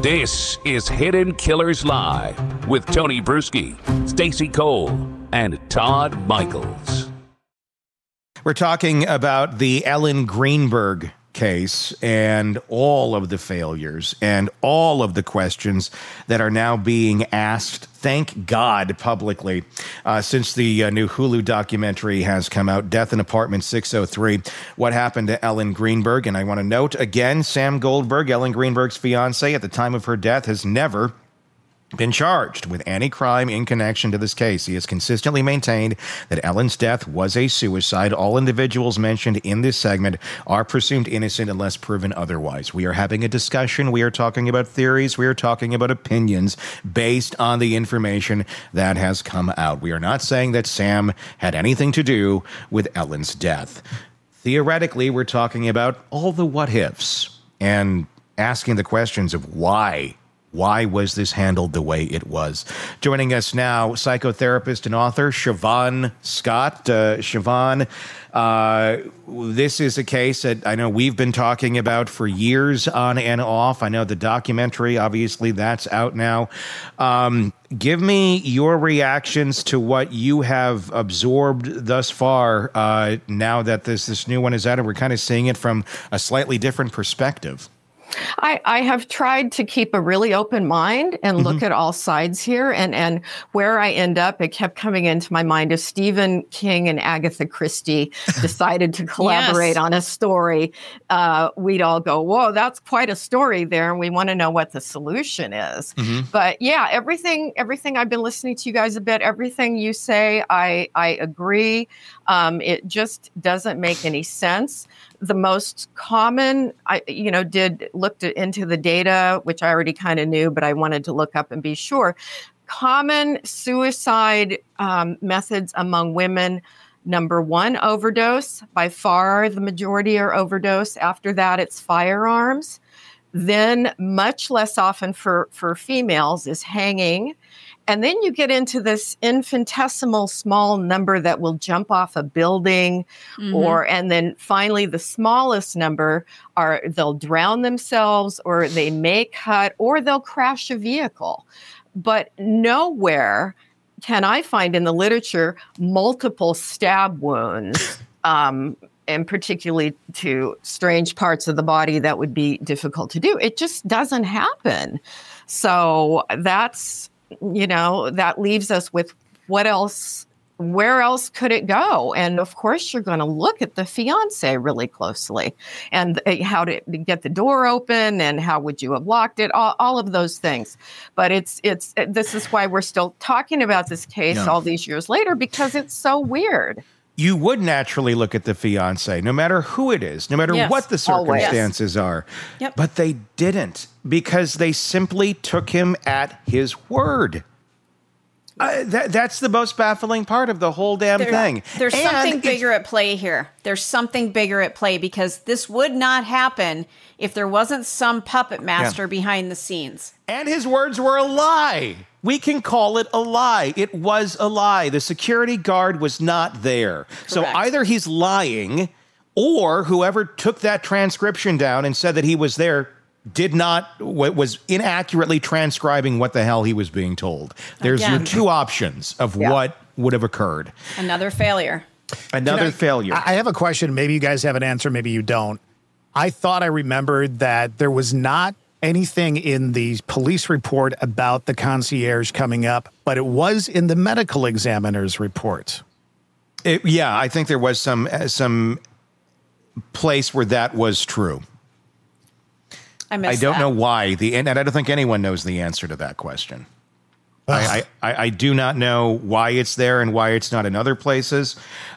This is Hidden Killers Live with Tony Bruschi, Stacey Cole, and Todd Michaels. We're talking about the Ellen Greenberg case and all of the failures and all of the questions that are now being asked, thank God, publicly, since the new Hulu documentary has come out, Death in Apartment 603, What Happened to Ellen Greenberg. And I want to note again, Sam Goldberg, Ellen Greenberg's fiance at the time of her death, has never been charged with any crime in connection to this case. He has consistently maintained that Ellen's death was a suicide. All individuals mentioned in this segment are presumed innocent unless proven otherwise. We are having a discussion. We are talking about theories. We are talking about opinions based on the information that has come out. We are not saying that Sam had anything to do with Ellen's death. Theoretically, we're talking about all the what-ifs and asking the questions of why. Why was this handled the way it was? Joining us now, psychotherapist and author Siobhan Scott. Siobhan, this is a case that I know we've been talking about for years on and off. I know the documentary, obviously, that's out now. Give me your reactions to what you have absorbed thus far now that this new one is out and we're kind of seeing it from a slightly different perspective. I have tried to keep a really open mind and look at all sides here. And where I end up, it kept coming into my mind if Stephen King and Agatha Christie decided to collaborate on a story, we'd all go, whoa, that's quite a story there. And we want to know what the solution is. But yeah, everything I've been listening to you guys a bit, everything you say, I agree. It just doesn't make any sense. The most common, I looked into the data, which I already kind of knew, but I wanted to look up and be sure. Common suicide methods among women, number one, overdose. By far, the majority are overdose. After that, it's firearms. Then, much less often for females, is hanging. And then you get into this infinitesimal small number that will jump off a building, and then finally the smallest number are they'll drown themselves or they may cut or they'll crash a vehicle. But nowhere can I find in the literature multiple stab wounds, and particularly to strange parts of the body that would be difficult to do. It just doesn't happen. So that's... that leaves us with what else, where else could it go? And of course, you're going to look at the fiance really closely and how to get the door open and how would you have locked it, all of those things. But this is why we're still talking about this case all these years later, because it's so weird. You would naturally look at the fiance, no matter who it is, no matter what the circumstances are. Yep. But they didn't, because they simply took him at his word. That's the most baffling part of the whole damn thing. There's something bigger at play here. There's something bigger at play, because this would not happen if there wasn't some puppet master behind the scenes. And his words were a lie. We can call it a lie. It was a lie. The security guard was not there. Correct. So either he's lying, or whoever took that transcription down and said that he was there was inaccurately transcribing what the hell he was being told. There's your two options of what would have occurred. Another failure. Another failure. I have a question. Maybe you guys have an answer. Maybe you don't. I thought I remembered that there was not anything in the police report about the concierge coming up, but it was in the medical examiner's report. I think there was some place where that was true. I don't know why. And I don't think anyone knows the answer to that question. I do not know why it's there and why it's not in other places.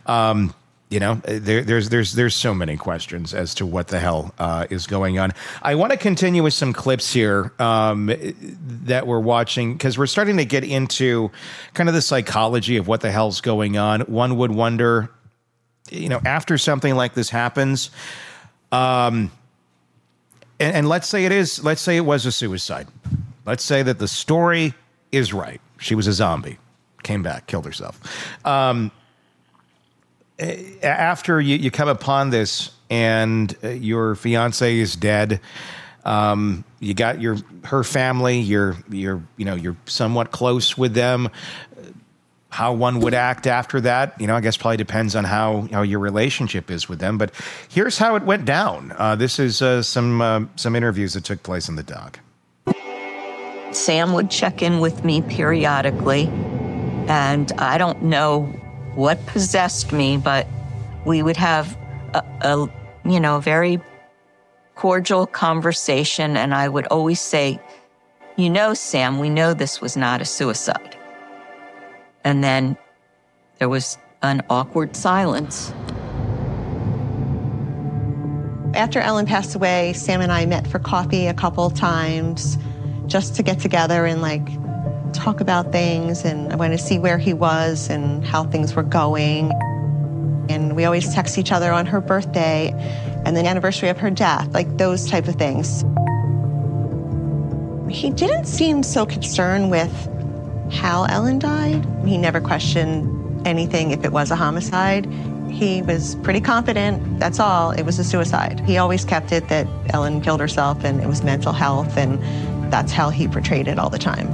There's so many questions as to what the hell is going on. I want to continue with some clips here that we're watching, because we're starting to get into kind of the psychology of what the hell's going on. One would wonder, after something like this happens, and let's say it was a suicide. Let's say that the story is right. She was a zombie, came back, killed herself. After you come upon this and your fiance is dead, You got her family. You're somewhat close with them. How one would act after that, I guess probably depends on how your relationship is with them. But here's how it went down. This is some interviews that took place in the doc. Sam would check in with me periodically, and I don't know what possessed me, but we would have a very cordial conversation, and I would always say, Sam, we know this was not a suicide. And then there was an awkward silence. After Ellen passed away, Sam and I met for coffee a couple times just to get together and talk about things. And I wanted to see where he was and how things were going. And we always text each other on her birthday and the anniversary of her death, those type of things. He didn't seem so concerned with how Ellen died. He never questioned anything if it was a homicide. He was pretty confident, that's all, it was a suicide. He always kept it that Ellen killed herself and it was mental health, and that's how he portrayed it all the time.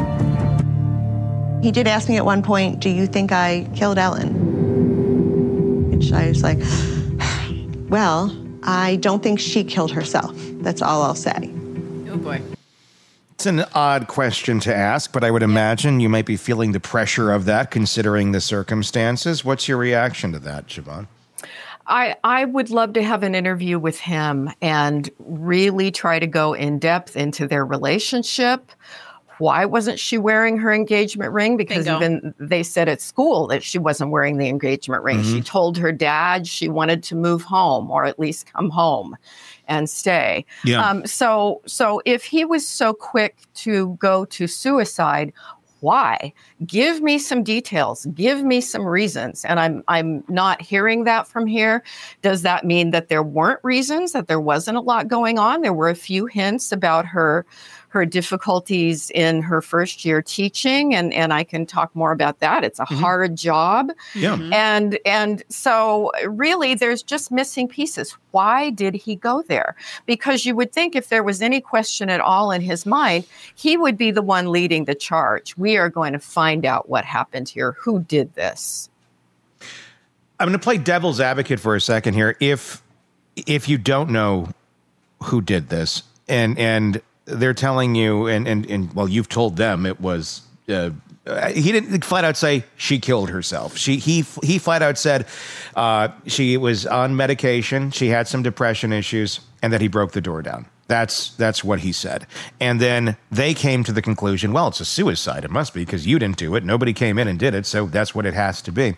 He did ask me at one point, do you think I killed Ellen? And I was like, well, I don't think she killed herself. That's all I'll say. Oh boy. It's an odd question to ask, but I would imagine you might be feeling the pressure of that considering the circumstances. What's your reaction to that, Siobhan? I would love to have an interview with him and really try to go in depth into their relationship. Why wasn't she wearing her engagement ring? Because even they said at school that she wasn't wearing the engagement ring. Mm-hmm. She told her dad she wanted to move home or at least come home and stay. Yeah. So if he was so quick to go to suicide, why? Give me some details. Give me some reasons. And I'm not hearing that from here. Does that mean that there weren't reasons, that there wasn't a lot going on? There were a few hints about her difficulties in her first year teaching, and I can talk more about that. It's a hard job. Yeah. And so really there's just missing pieces. Why did he go there? Because you would think if there was any question at all in his mind, he would be the one leading the charge. We are going to find out what happened here. Who did this? I'm going to play devil's advocate for a second here. If you don't know who did this, and they're telling you, and well, you've told them it was. He didn't flat out say she killed herself. He flat out said she was on medication. She had some depression issues, and that he broke the door down. That's what he said. And then they came to the conclusion, well, it's a suicide. It must be because you didn't do it. Nobody came in and did it, so that's what it has to be.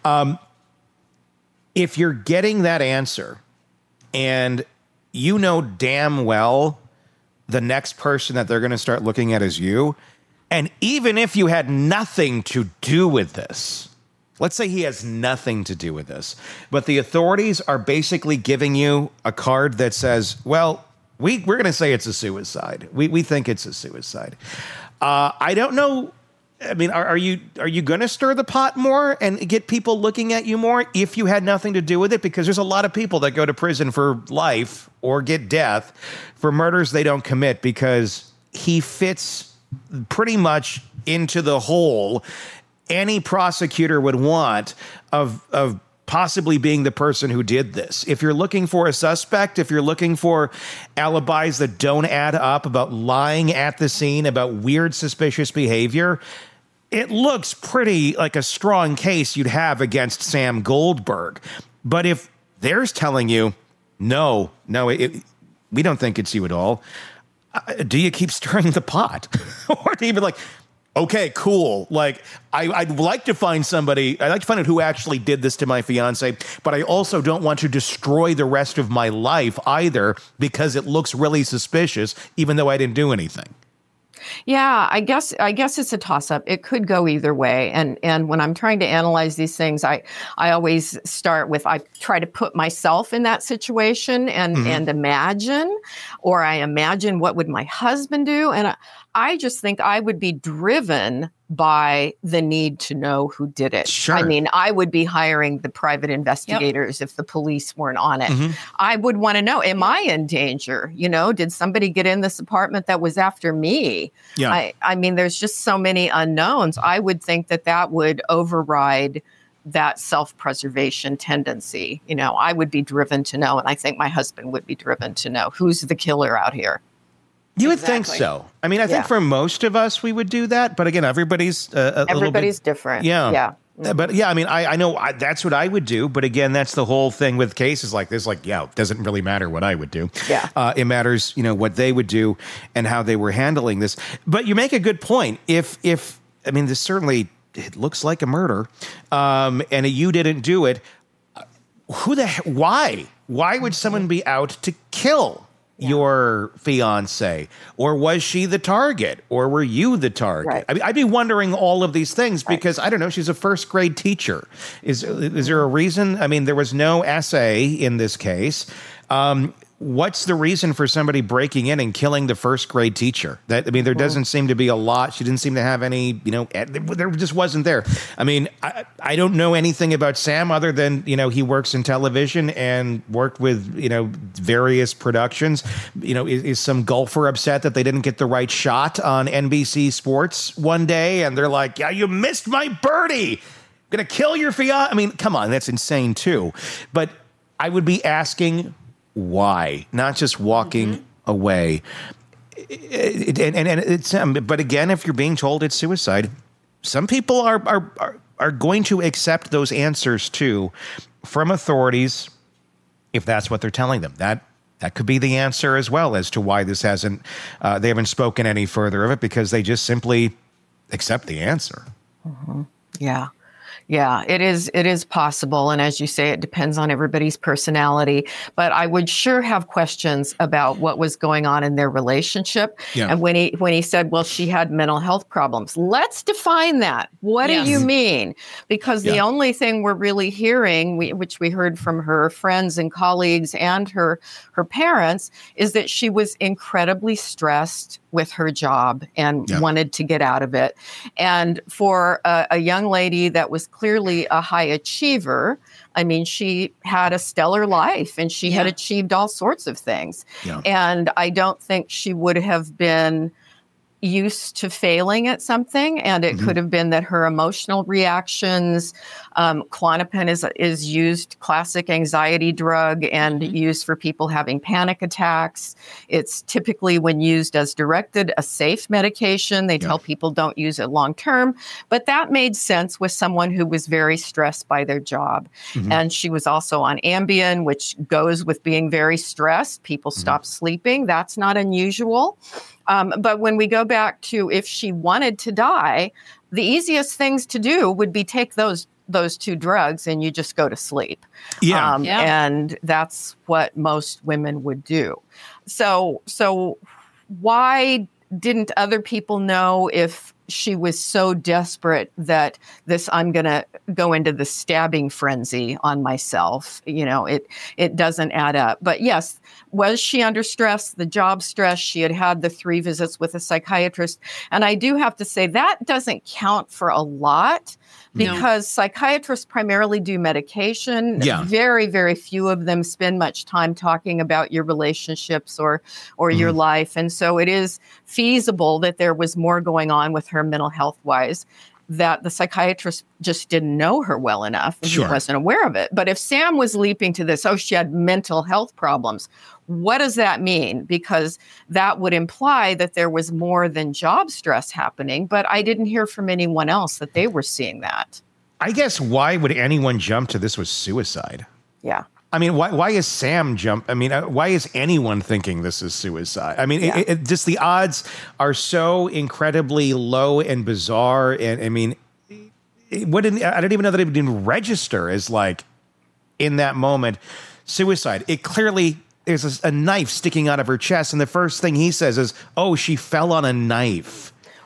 If you're getting that answer, and you know damn well the next person that they're going to start looking at is you. And even if you had nothing to do with this, let's say he has nothing to do with this, but the authorities are basically giving you a card that says, well, we're going to say it's a suicide. We think it's a suicide. I don't know. I mean, are you going to stir the pot more and get people looking at you more if you had nothing to do with it? Because there's a lot of people that go to prison for life or get death for murders they don't commit because he fits pretty much into the hole any prosecutor would want of possibly being the person who did this. If you're looking for a suspect, if you're looking for alibis that don't add up, about lying at the scene, about weird, suspicious behavior, it looks pretty like a strong case you'd have against Sam Goldberg. But if there's telling you, no, we don't think it's you at all, do you keep stirring the pot? Or do you be like, okay, cool. Like, I'd like to find somebody. I'd like to find out who actually did this to my fiance, but I also don't want to destroy the rest of my life either because it looks really suspicious, even though I didn't do anything. Yeah, I guess it's a toss-up. It could go either way. And when I'm trying to analyze these things, I always start with, I try to put myself in that situation and imagine, or I imagine what would my husband do. And I just think I would be driven by the need to know who did it. Sure. I mean, I would be hiring the private investigators if the police weren't on it. I would want to know, am I in danger? You know, did somebody get in this apartment that was after me? Yeah. I mean, there's just so many unknowns. I would think that would override that self-preservation tendency. You know, I would be driven to know, and I think my husband would be driven to know who's the killer out here. You would think so. I mean, I think for most of us, we would do that. But again, everybody's everybody's different. Yeah. But yeah, I mean, I know that's what I would do. But again, that's the whole thing with cases like this. Like, yeah, it doesn't really matter what I would do. Yeah. It matters, you know, what they would do and how they were handling this. But you make a good point. If I mean, this certainly, it looks like a murder, and you didn't do it. Why? Why would someone be out to kill your fiance? Or was she the target? Or were you the target? Right. I mean, I'd be wondering all of these things because, I don't know, she's a first grade teacher. Is there a reason? I mean, there was no essay in this case. What's the reason for somebody breaking in and killing the first grade teacher? There doesn't seem to be a lot. She didn't seem to have any, you know, there just wasn't there. I mean, I don't know anything about Sam other than, you know, he works in television and worked with, you know, various productions. You know, is some golfer upset that they didn't get the right shot on NBC Sports one day? And they're like, yeah, you missed my birdie. Gonna kill your fiance. I mean, come on, that's insane too. But I would be asking why, not just walking away. But again, if you're being told it's suicide, some people are going to accept those answers too from authorities if that's what they're telling them. That could be the answer as well as to why this hasn't. They haven't spoken any further of it because they just simply accept the answer. Yeah. Yeah, it is possible. And as you say, it depends on everybody's personality. But I would sure have questions about what was going on in their relationship. Yeah. And when he said, well, she had mental health problems, let's define that. What do you mean? Because the only thing we're really hearing, which we heard from her friends and colleagues and her parents, is that she was incredibly stressed with her job and wanted to get out of it. And for a young lady that was clearly a high achiever, I mean, she had a stellar life and she had achieved all sorts of things. Yeah. And I don't think she would have been used to failing at something, and it could have been that her emotional reactions, Klonopin is used, classic anxiety drug, and used for people having panic attacks. It's typically, when used as directed, a safe medication. They tell people don't use it long term, but that made sense with someone who was very stressed by their job. And she was also on Ambien, which goes with being very stressed. People stop sleeping. That's not unusual. But when we go back to if she wanted to die, the easiest things to do would be take those two drugs and you just go to sleep. And that's what most women would do. So why didn't other people know if she was so desperate that I'm going to go into the stabbing frenzy on myself? You know, it doesn't add up. But yes, was she under stress, the job stress? She had the 3 visits with a psychiatrist. And I do have to say that doesn't count for a lot because psychiatrists primarily do medication. Very, very few of them spend much time talking about your relationships or your life. And so it is feasible that there was more going on with her mental health wise, that the psychiatrist just didn't know her well enough and he wasn't aware of it. But if Sam was leaping to this, she had mental health problems, what does that mean? Because that would imply that there was more than job stress happening, but I didn't hear from anyone else that they were seeing that. I guess why would anyone jump to this was suicide? Yeah. I mean, why is Sam jump? I mean, why is anyone thinking this is suicide? I mean, it just the odds are so incredibly low and bizarre. And I mean, I don't even know that it didn't register as like in that moment suicide. It clearly there's a knife sticking out of her chest, and the first thing he says is, "Oh, she fell on a knife."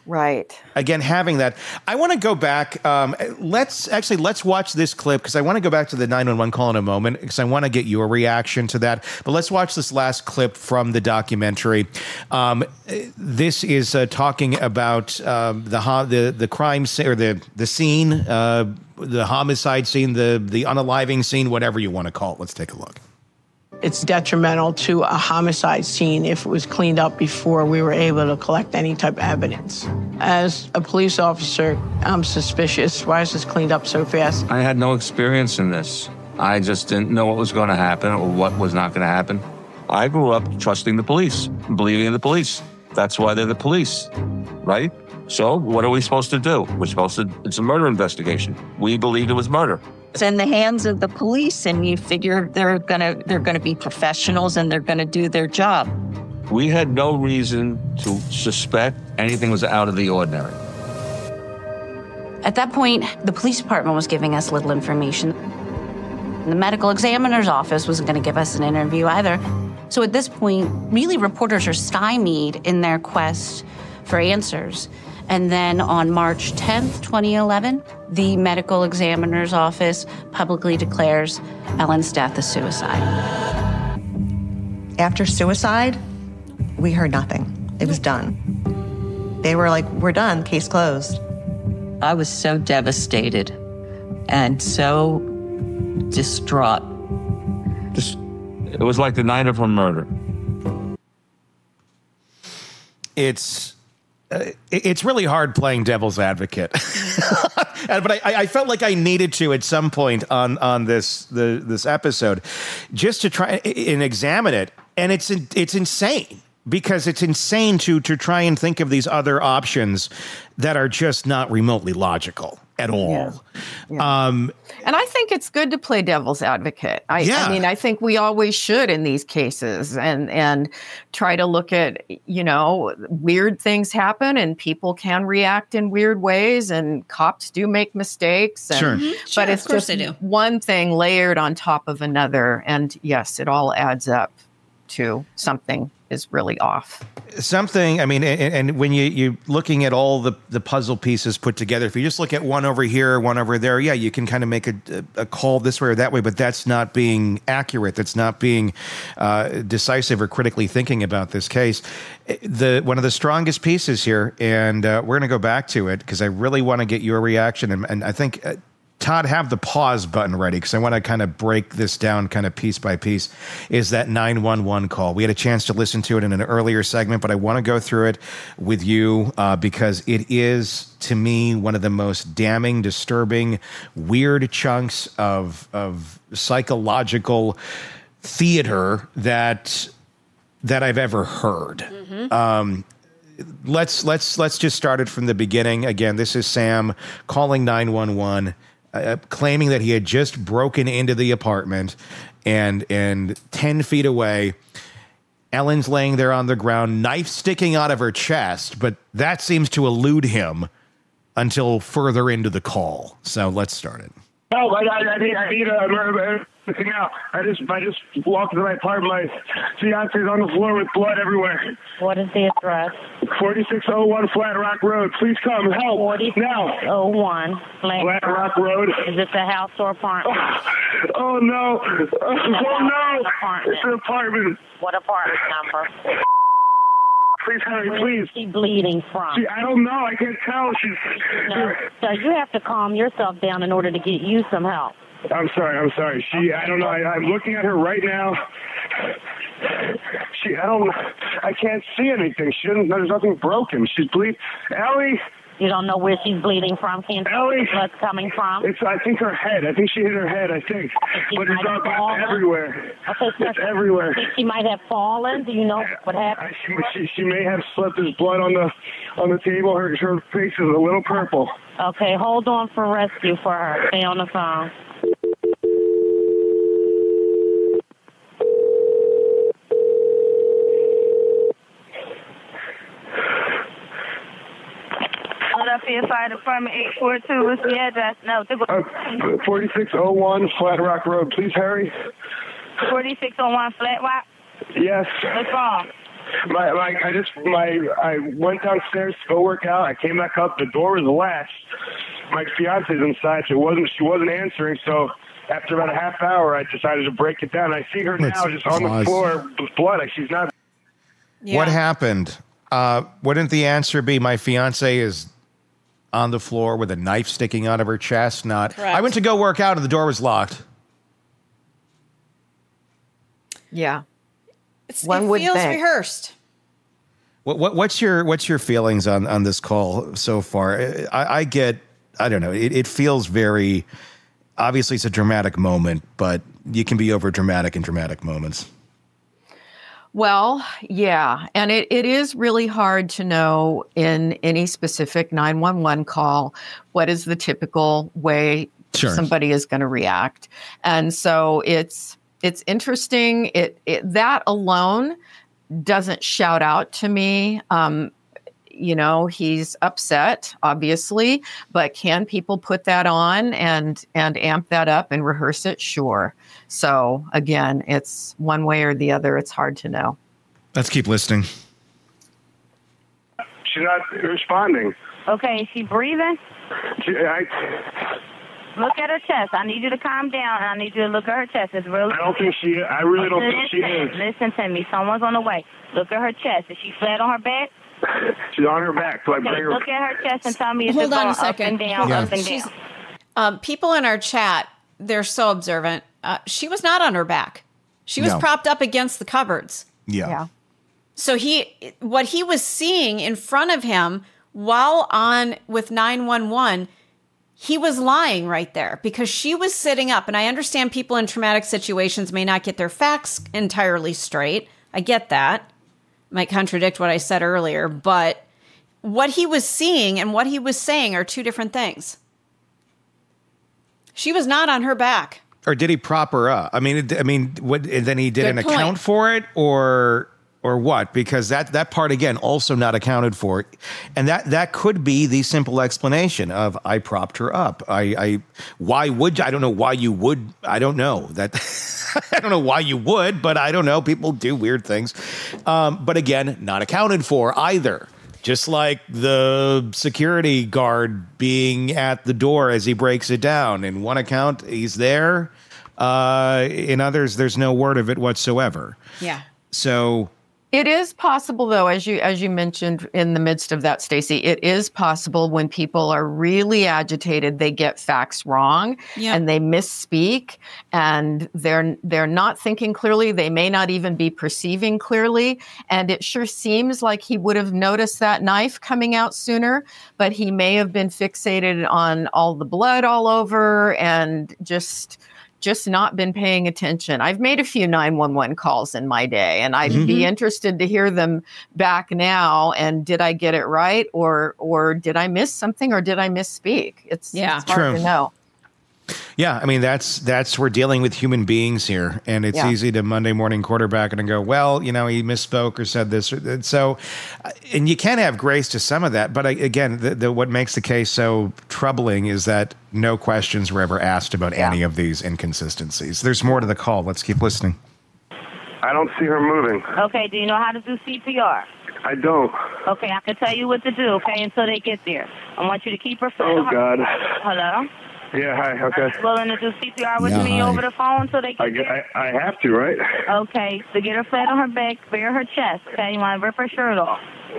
Right. Again, having that, I want to go back. Let's watch this clip because I want to go back to the 911 call in a moment because I want to get your reaction to that. But let's watch this last clip from the documentary. This is talking about the crime scene or the scene, the homicide scene, the unaliving scene, whatever you want to call it. Let's take a look. It's detrimental to a homicide scene if it was cleaned up before we were able to collect any type of evidence. As a police officer, I'm suspicious. Why is this cleaned up so fast? I had no experience in this. I just didn't know what was going to happen or what was not going to happen. I grew up trusting the police, believing in the police. That's why they're the police, right? So what are we supposed to do? It's a murder investigation. We believed it was murder. It's in the hands of the police, and you figure they're gonna be professionals and they're gonna do their job. We had no reason to suspect anything was out of the ordinary. At that point, the police department was giving us little information. The medical examiner's office wasn't going to give us an interview either. So at this point, really reporters are stymied in their quest for answers. And then on March 10th, 2011, the medical examiner's office publicly declares Ellen's death a suicide. After suicide, we heard nothing. It was done. They were like, we're done, case closed. I was so devastated and so distraught. It was like the night of her murder. It's really hard playing devil's advocate, but I felt like I needed to at some point on this episode just to try and examine it, and it's insane because it's insane to try and think of these other options that are just not remotely logical at all. Yeah. And I think it's good to play devil's advocate. I mean, I think we always should in these cases and try to look at, weird things happen and people can react in weird ways and cops do make mistakes. And, sure. But it's just one thing layered on top of another. And yes, it all adds up to something is really off. Something, I mean, and when you're looking at all the puzzle pieces put together, if you just look at one over here, one over there, you can kind of make a call this way or that way, but that's not being accurate. That's not being decisive or critically thinking about this case. One of the strongest pieces here, and we're going to go back to it because I really want to get your reaction, and I think Todd, have the pause button ready because I want to kind of break this down kind of piece by piece, is that 911 call. We had a chance to listen to it in an earlier segment, but I want to go through it with you because it is, to me, one of the most damning, disturbing, weird chunks of psychological theater that I've ever heard. Mm-hmm. Let's just start it from the beginning. Again, this is Sam calling 911. Claiming that he had just broken into the apartment and 10 feet away, Ellen's laying there on the ground, knife sticking out of her chest, but that seems to elude him until further into the call. So let's start it. Oh, I need a now. I just walked into my apartment. My fiance's on the floor with blood everywhere. What is the address? 4601 Flat Rock Road. Please come help 4601 Flat Rock Road. Is this a house or apartment? Oh no! Oh no! Apartment. It's an apartment. What apartment number? Please hurry, Where please. is she bleeding from? I don't know. I can't tell. No. So you have to calm yourself down in order to get you some help. I'm sorry. I don't know. I'm looking at her right now. I can't see anything. There's nothing broken. She's bleeding. Ellie! You don't know where she's bleeding from? Can't see where blood's coming from? I think her head. I think she hit her head, but it's everywhere. Okay, it's everywhere. I think she might have fallen. Do you know what happened? She may have slipped. There's blood on the table. Her face is a little purple. Okay, hold on for rescue for her. Stay on the phone. Philadelphia Fire Department 842. What's the address? No, 4601 Flat Rock Road. Please hurry. 4601 Flat Rock? Yes. What's wrong? I went downstairs to go work out. I came back up. The door was latched. My fiance's inside. She wasn't answering. So after about a half hour, I decided to break it down. I see her now just on the floor with blood. Like she's not. Yeah. What happened? Wouldn't the answer be my fiance is on the floor with a knife sticking out of her chest? Not. Correct. I went to go work out and the door was locked. Yeah. It feels rehearsed. What's your feelings on this call so far? I don't know. It feels very, obviously it's a dramatic moment, but you can be over dramatic in dramatic moments. Well, yeah. And it is really hard to know in any specific 911 call, what is the typical way somebody is going to react. And so it's interesting. That alone doesn't shout out to me. He's upset, obviously, but can people put that on and amp that up and rehearse it? Sure. So again, it's one way or the other. It's hard to know. Let's keep listening. She's not responding. Okay, is she breathing? Look at her chest. I need you to calm down, and I need you to look at her chest. It's really. I really don't think she is. Listen to me. Someone's on the way. Look at her chest. Is she flat on her back? She's on her back. So I bring her. Look at her chest and tell me if Hold it's on going a second. up and down, up and down. People in our chat, they're so observant. She was not on her back. She was propped up against the cupboards. Yeah. So what he was seeing in front of him while on with 911, he was lying right there because she was sitting up. And I understand people in traumatic situations may not get their facts entirely straight. I get that. Might contradict what I said earlier, but what he was seeing and what he was saying are two different things. She was not on her back. Or did he prop her up? What? And then he didn't account for it, or what? Because that part again also not accounted for, and that could be the simple explanation of I propped her up. Why would you? I don't know why you would. I don't know that. I don't know why you would, but I don't know. People do weird things, but again, not accounted for either. Just like the security guard being at the door as he breaks it down. In one account, he's there. In others, there's no word of it whatsoever. Yeah. So it is possible, though, as you mentioned in the midst of that, Stacey, it is possible when people are really agitated, they get facts wrong and they misspeak and they're not thinking clearly. They may not even be perceiving clearly. And it sure seems like he would have noticed that knife coming out sooner, but he may have been fixated on all the blood all over and just not been paying attention. I've made a few 911 calls in my day, and I'd be interested to hear them back now. And did I get it right, or did I miss something, or did I misspeak? It's hard to know. Yeah, I mean that's we're dealing with human beings here, and it's easy to Monday morning quarterback it and go, well, he misspoke or said this, so, and you can have grace to some of that, but again, what makes the case so troubling is that no questions were ever asked about any of these inconsistencies. There's more to the call. Let's keep listening. I don't see her moving. Okay, do you know how to do CPR? I don't. Okay, I can tell you what to do, okay, until they get there. I want you to keep her flat. Oh, God. Hello? Yeah, hi, okay. Are you willing to do CPR with me over the phone so they can I have to, right? Okay, so get her flat on her back, bare her chest, okay? You want to rip her shirt off.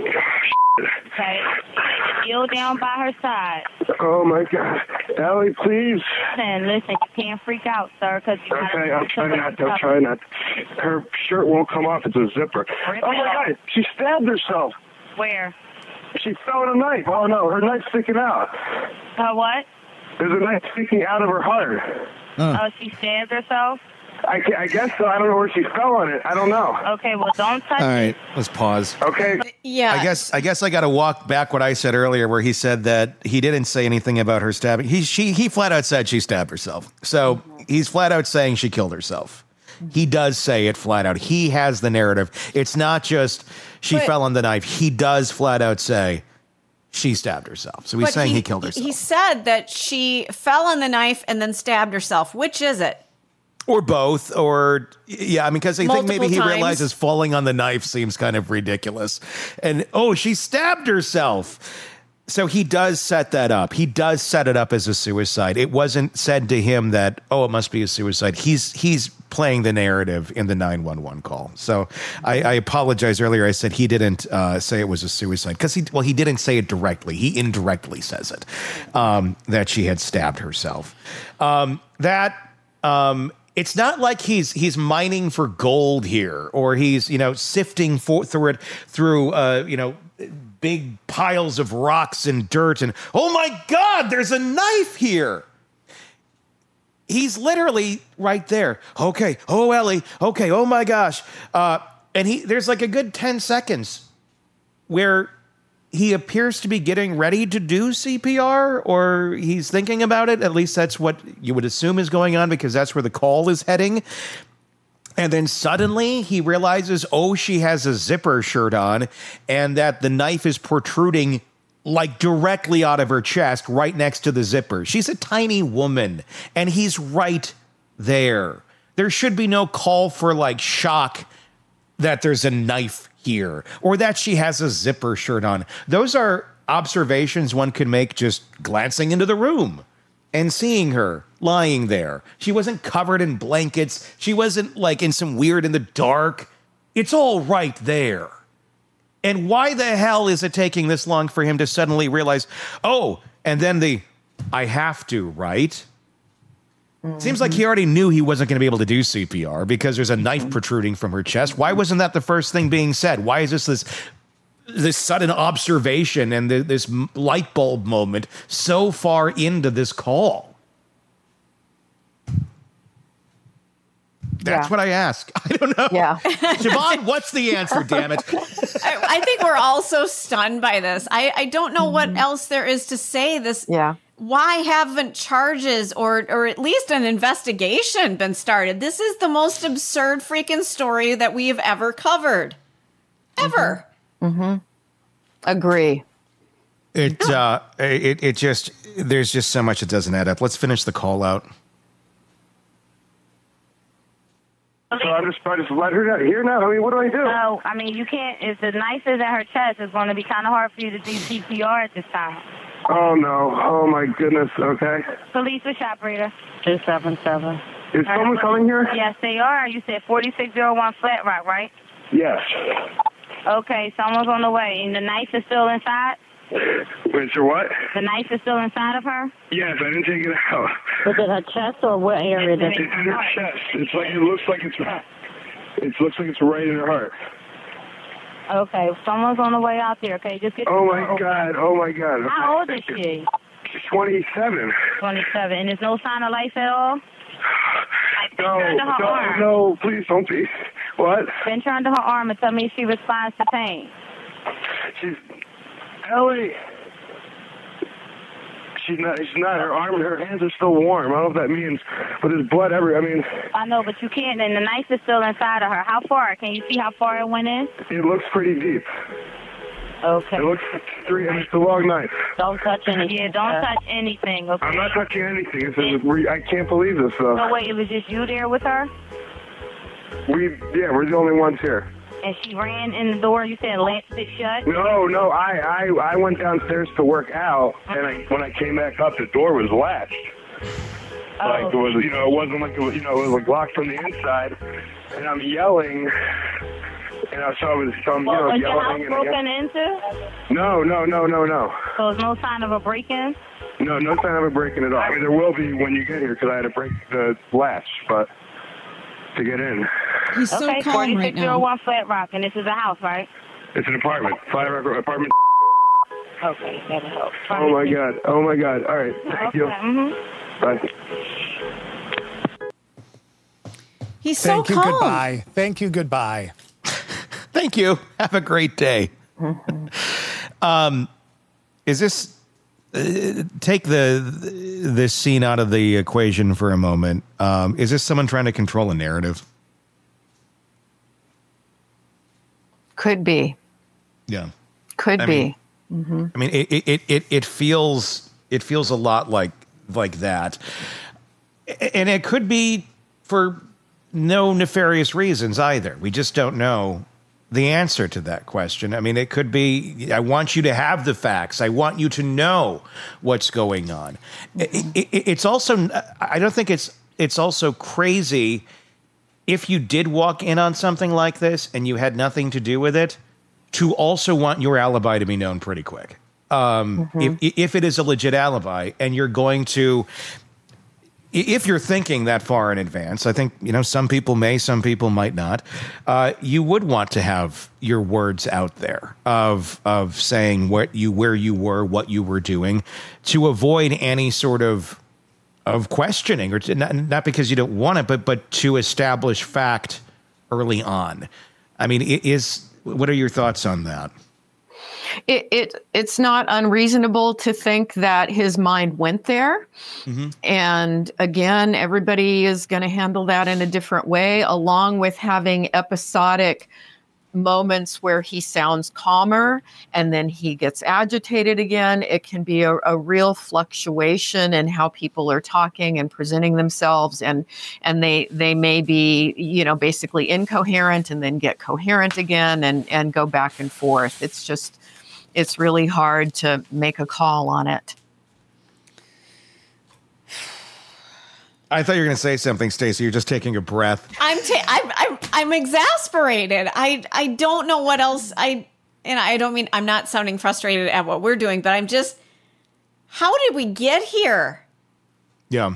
Okay. Kneel down by her side. Oh, my God. Allie, please. Listen, you can't freak out, sir, because you okay, I'll try not. Her shirt won't come off. It's a zipper. Oh, my God. She stabbed herself. Where? She fell with a knife. Oh, no, her knife's sticking out. Her what? There's a knife sticking out of her heart. Oh, she stabbed herself? I guess so. I don't know where she fell on it. I don't know. Okay, well, don't touch it. All right, let's pause. Okay. Yeah. I guess I got to walk back what I said earlier, where he said that he didn't say anything about her stabbing. He flat out said she stabbed herself. So he's flat out saying she killed herself. He does say it flat out. He has the narrative. It's not just she fell on the knife. He does flat out say she stabbed herself. So he's saying he killed herself. He said that she fell on the knife and then stabbed herself. Which is it? Or both, or yeah, I mean, because I think maybe he realizes falling on the knife seems kind of ridiculous. And, she stabbed herself. So he does set that up. He does set it up as a suicide. It wasn't said to him that, it must be a suicide. He's playing the narrative in the 911 call. So I apologize earlier. I said he didn't say it was a suicide because he didn't say it directly. He indirectly says it, that she had stabbed herself. It's not like he's mining for gold here, or he's sifting through big piles of rocks and dirt, and oh my God, there's a knife here. He's literally right there. Okay, Ellie. Okay, oh my gosh, and there's like a good 10 seconds where he appears to be getting ready to do CPR, or he's thinking about it. At least that's what you would assume is going on, because that's where the call is heading. And then suddenly he realizes, she has a zipper shirt on, and that the knife is protruding like directly out of her chest, right next to the zipper. She's a tiny woman, and he's right there. There should be no call for like shock that there's a knife here, or that she has a zipper shirt on. Those are observations one could make just glancing into the room and seeing her lying there. She wasn't covered in blankets. She wasn't like in some weird in the dark. It's all right there. And why the hell is it taking this long for him to suddenly realize, and then I have to, right? Seems like he already knew he wasn't going to be able to do CPR because there's a knife protruding from her chest. Why wasn't that the first thing being said? Why is this sudden observation and this light bulb moment so far into this call? That's what I ask. I don't know. Yeah. Siobhan, what's the answer, damn it? I think we're all so stunned by this. I don't know what else there is to say. Why haven't charges or at least an investigation been started? This is the most absurd freaking story that we have ever covered. Ever. Mm-hmm. Agree. It just, there's just so much that doesn't add up. Let's finish the call out. So I just let her here now. I mean, what do I do? No, I mean, you can't. If the knife is at her chest, it's going to be kind of hard for you to do CPR at this time. Oh, no. Oh, my goodness. Okay. Police, which operator? 277. Is someone coming here? Yes, they are. You said 4601 Flat Rock, right? Yes. Okay, someone's on the way. And the knife is still inside? Wait, so what? The knife is still inside of her? Yes, I didn't take it out. Was it her chest or what area? It's in her chest. It looks like it's right in her heart. Okay, someone's on the way out there. Okay, just get. Oh my God! Oh my God! How old is she? She's 27. 27, and there's no sign of life at all. No, please don't be. What? Pinch her under her arm and tell me if she responds to pain. Ellie. She's not. Her arm and her hands are still warm. I don't know what that means, but there's blood everywhere. I mean. I know, but you can't. And the knife is still inside of her. How far? Can you see how far it went in? It looks pretty deep. Okay. It looks like it's a long knife. Don't touch anything. Yeah, don't touch anything. Okay. I'm not touching anything. I can't believe this though. No, wait. It was just you there with her? We're the only ones here. And she ran in the door. You said latched it shut. No. I went downstairs to work out, and when I came back up, the door was latched. Like it was, it wasn't like it was, it was like locked from the inside. And I'm yelling, so I was, was yelling. Your house broken into? No. So there's no sign of a break-in? No sign of a break-in at all. I mean, there will be when you get here because I had to break the latch, but to get in. He's so calm right now. 4601 Flat Rock, and this is a house, right? It's an apartment. Flat Rock apartment. Okay, that'll help. Oh my God. All right. Thank you. Mm-hmm. Bye. He's so calm. Thank you. Goodbye. Thank you. Have a great day. Is this take this scene out of the equation for a moment? Is this someone trying to control a narrative? Could be. Yeah. Could be. I mean, it feels a lot like that, and it could be for no nefarious reasons either. We just don't know the answer to that question. I mean, it could be, I want you to have the facts. I want you to know what's going on. It's also, I don't think it's also crazy if you did walk in on something like this and you had nothing to do with it, to also want your alibi to be known pretty quick. If it is a legit alibi and you're going to, if you're thinking that far in advance, I think, some people may, some people might not. You would want to have your words out there of saying where you were, what you were doing, to avoid any sort of questioning, or not because you don't want it, but to establish fact early on. I mean, what are your thoughts on that? It's not unreasonable to think that his mind went there. And again, everybody is going to handle that in a different way, along with having episodic moments where he sounds calmer and then he gets agitated again. It can be a real fluctuation in how people are talking and presenting themselves, and they may be, basically incoherent and then get coherent again and go back and forth. It's really hard to make a call on it. I thought you were going to say something, Stacey. You're just taking a breath. I'm exasperated. I don't know what else. I don't mean, I'm not sounding frustrated at what we're doing, but I'm just, how did we get here? Yeah.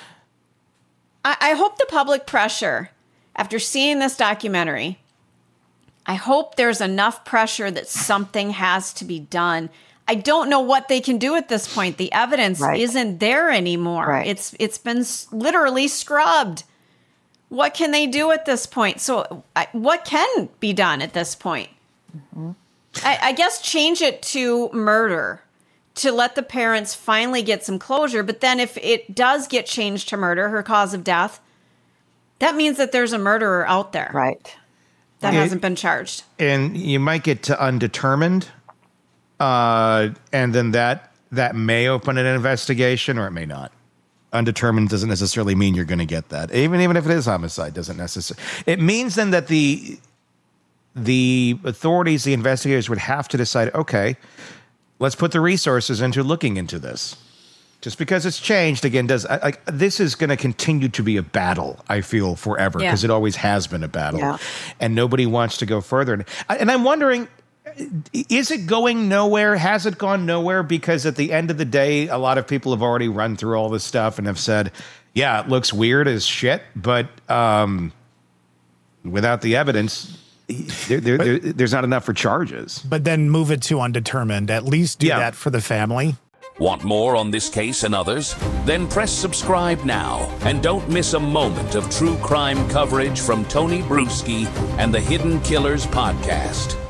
I hope the public pressure, after seeing this documentary, I hope there's enough pressure that something has to be done. I don't know what they can do at this point. The evidence isn't there anymore. Right. It's been literally scrubbed. What can they do at this point? So what can be done at this point? I guess change it to murder to let the parents finally get some closure. But then if it does get changed to murder, her cause of death, that means that there's a murderer out there. Right. That hasn't been charged. And you might get to undetermined. And then that may open an investigation, or it may not. Undetermined doesn't necessarily mean you're going to get that. Even if it is homicide, doesn't necessarily. It means then that the authorities, the investigators, would have to decide, okay, let's put the resources into looking into this. Just because it's changed again this is going to continue to be a battle, I feel, forever, because it always has been a battle, and nobody wants to go further. And I'm wondering, is it going nowhere? Has it gone nowhere? Because at the end of the day, a lot of people have already run through all this stuff and have said, yeah, it looks weird as shit, but without the evidence, there's not enough for charges. But then move it to undetermined. At least do that for the family. Want more on this case and others? Then press subscribe now and don't miss a moment of true crime coverage from Tony Bruschi and the Hidden Killers podcast.